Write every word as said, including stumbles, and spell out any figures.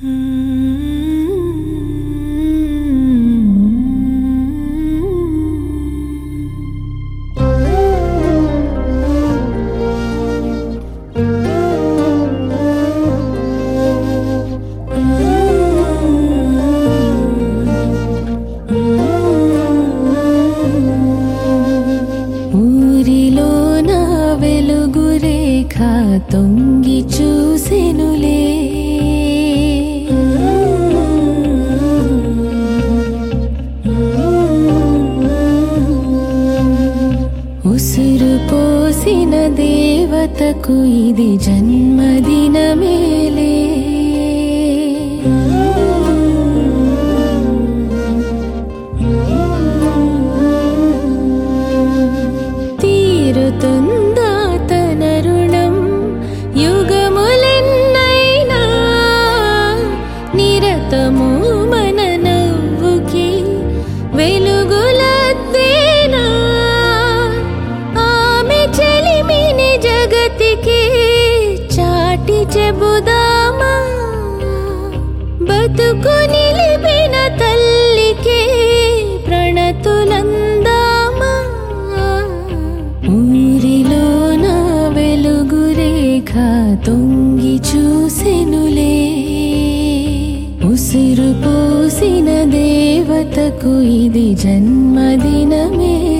తొంగి చూసెనులే ఉసురు పోసిన దేవతకు ఇది జన్మదినమేలే తీరుతుందా తన రుణం యుగములెన్నైనా నిరతము మన నవ్వుకి వెలుగులద్దేనా ఆమె చెలిమిని జగతికి చాటి చెబుదామా బతుకు నిలిపిన తల్లికి ప్రణతులందామా ఊరిలోన వెలుగురేఖ తొంగి చూసెనులే ఉసిరు పోసిన దేవతకు ఇది జన్మదినమే